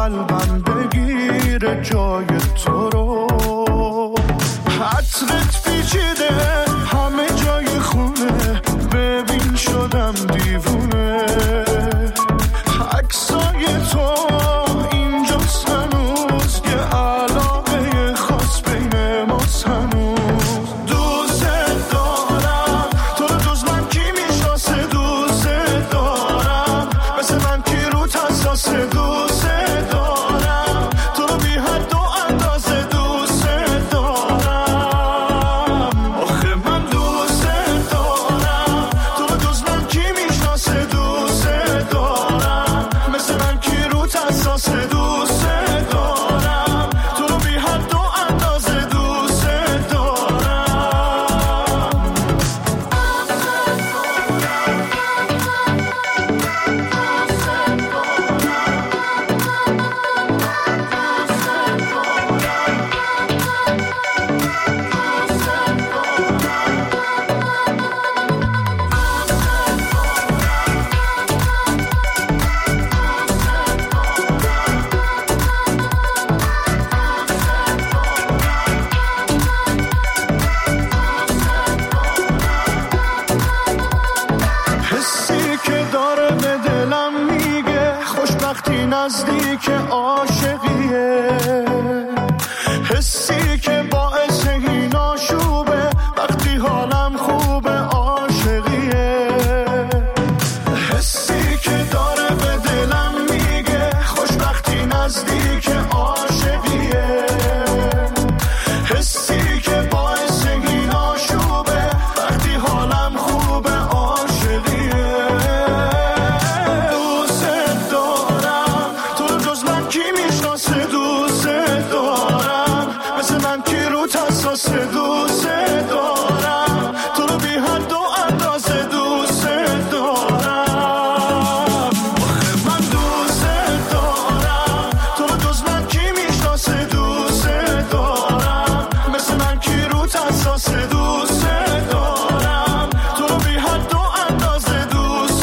قلبم بگیره جای تو رو. عطرت پیچیده همه جای خونه، ببین شدم دیوونه. عکسای تو اینجاست هنوز، یه علاقه خاص بین ماست هنوز. دوست دارم تو رو، جز من کی میشناسه؟ دوست دارم مثل من کی رو حساسه؟ دوست دارم تو رو بی حد و اندازه. دوست دارم آخه من دوست دارم تو رو، جز من کی میشناسه؟ دوست دارم مثل من کی رو حساسه؟ دوست دارم تو رو بی حد و اندازه. دوست حسی که داره به دلم میگه خوشبختی نزدیک عاشقیه. حسی که باعث این آشوبه وقتی حالم خوبه عاشقیه. حسی که داره به دلم میگه خوشبختی نزدیک عاشقیه. حسی که باعث این آشوبه وقتی حالم خوبه عاشقیه. دوست دارم تو رو، جز من کی میشناسه؟ دوست دارم مثل من کی رو حساسه؟ دوست دارم تو رو بی حد و اندازه. دوست دارم آخه من دوست دارم تو رو، جز من کی میشناسه؟ دوست دارم مثل من کی رو حساسه؟ دوست دارم تو رو بی حد و اندازه. دوست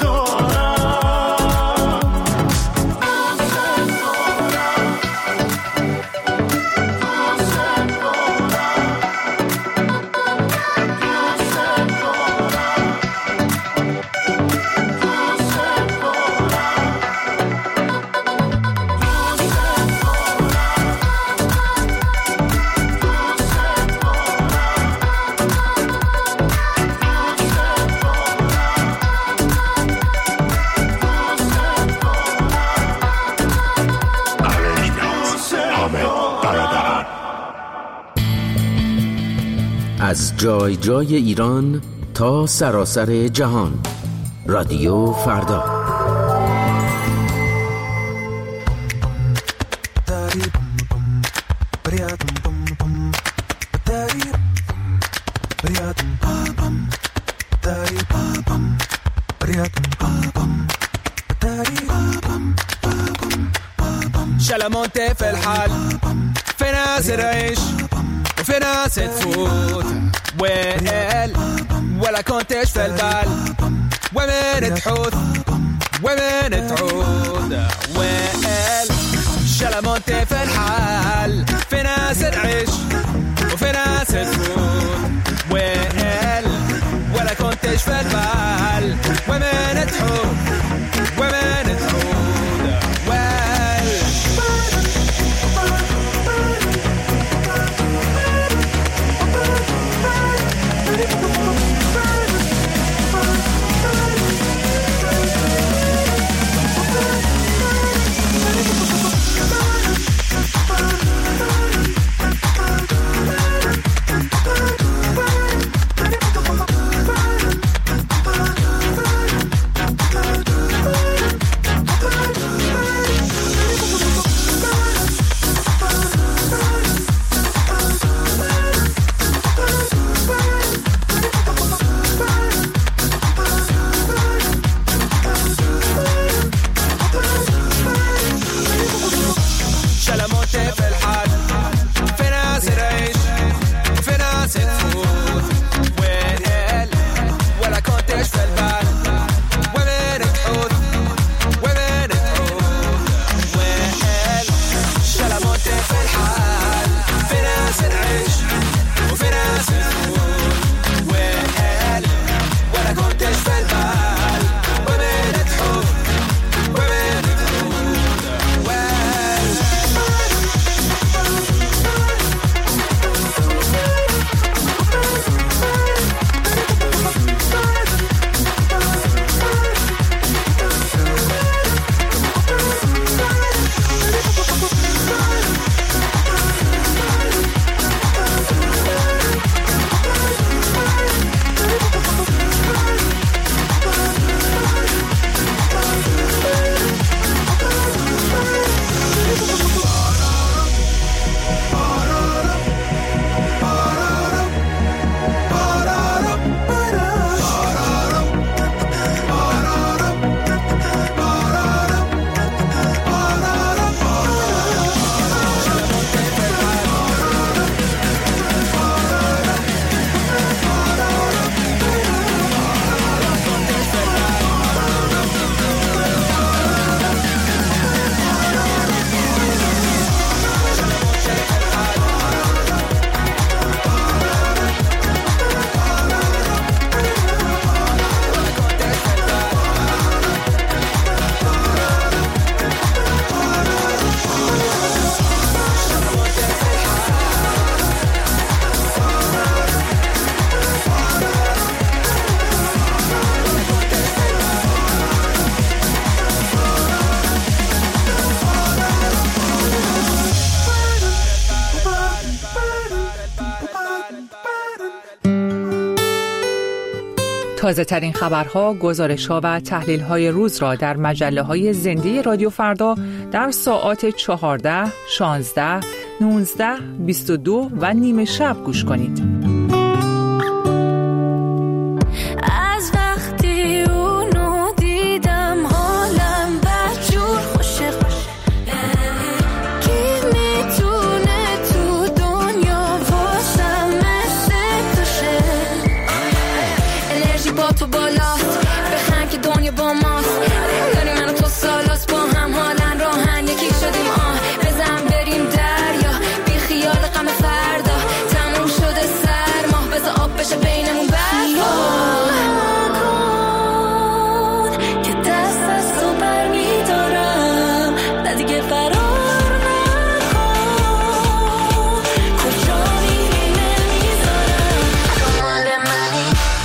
از جای جای ایران تا سراسر جهان، رادیو فردا. شلمونتي في الحال، في ناس تعيش وفي ناس تفوت، ويل ولا كنتش في البال، ومن تحوت ومن تعود. ويل شلمونتي في الحال، في ناس تعيش وفي ناس تفوت، ويل ولا كنتش في البال، ومن تحوت ومن تعود. تازه ترین خبرها، گزارش‌ها و تحلیل‌های روز را در مجله‌های زنده رادیو فردا در ساعات 14، 16، 19، 22 و نیمه شب گوش کنید. از وقتی اونو دیدم حالم بدجور خوشه. کی میتونه تو دنیا واسم مثل تو شه؟ انرژی با تو بالاست، بخند که دنیا با ماست. داری منو تو سالاست، با هم حالن راهن یکی شدیم. بزن بریم دریا، بی خیال غم فردا. تموم شده سرما، بذار آب بشه بینمون برد. که دست از تو بر میدارم، نه دیگه فرار نکن. کجا میری نمیذارم، تو مال منی.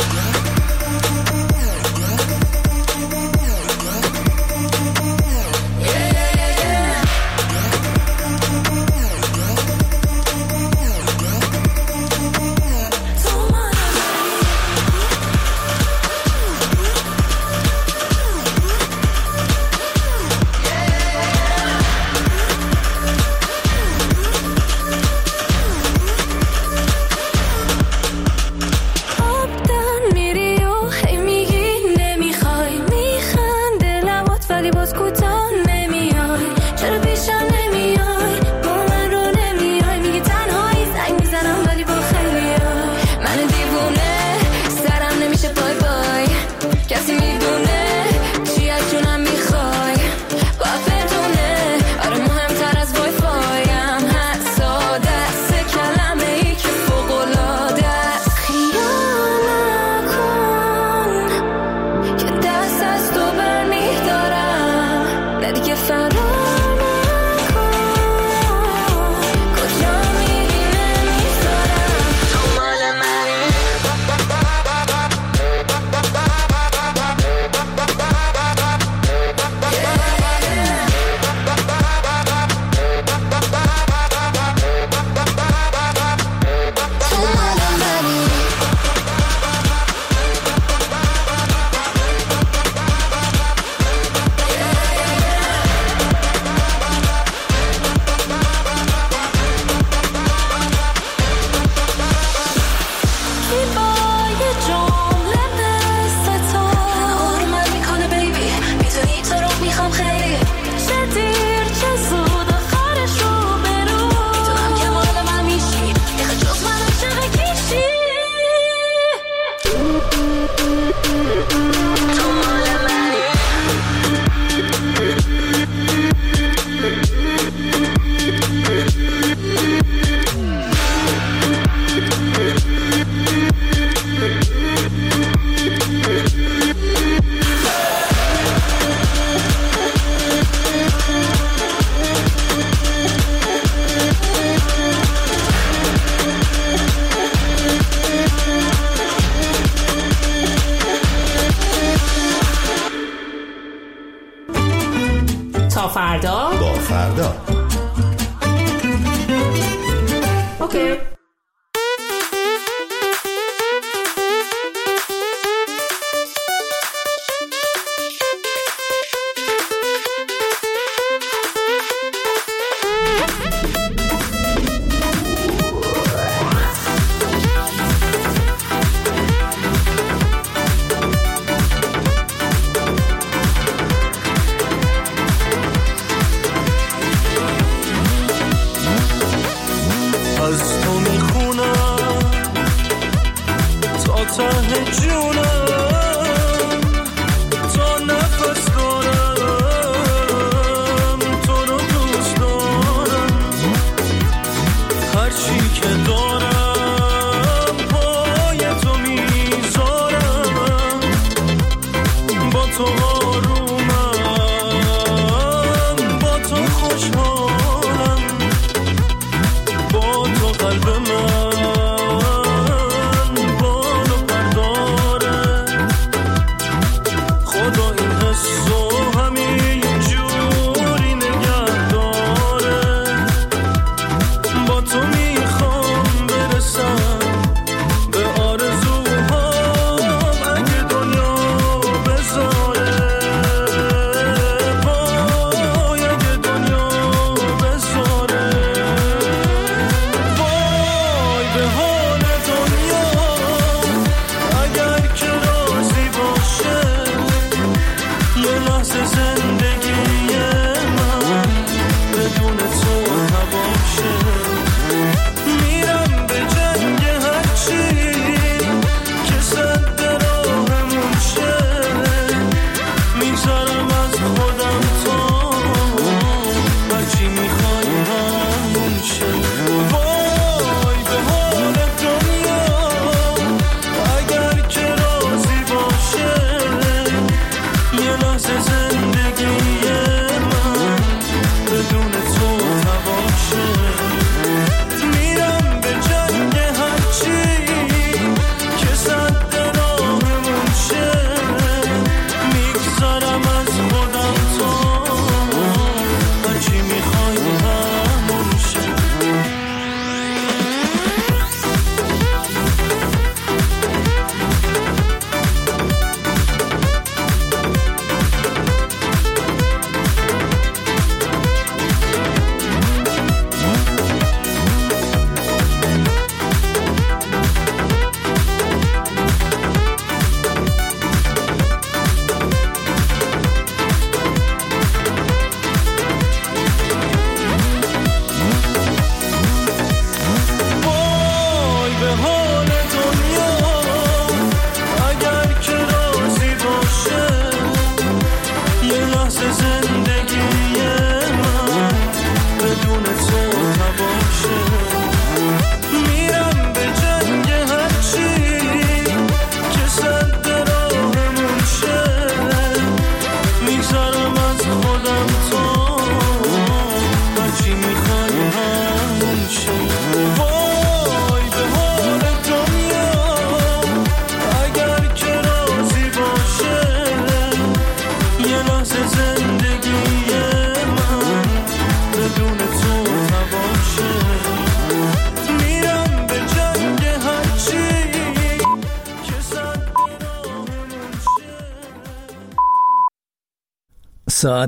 تا فردا با فردا. اوکی. از تو ساعت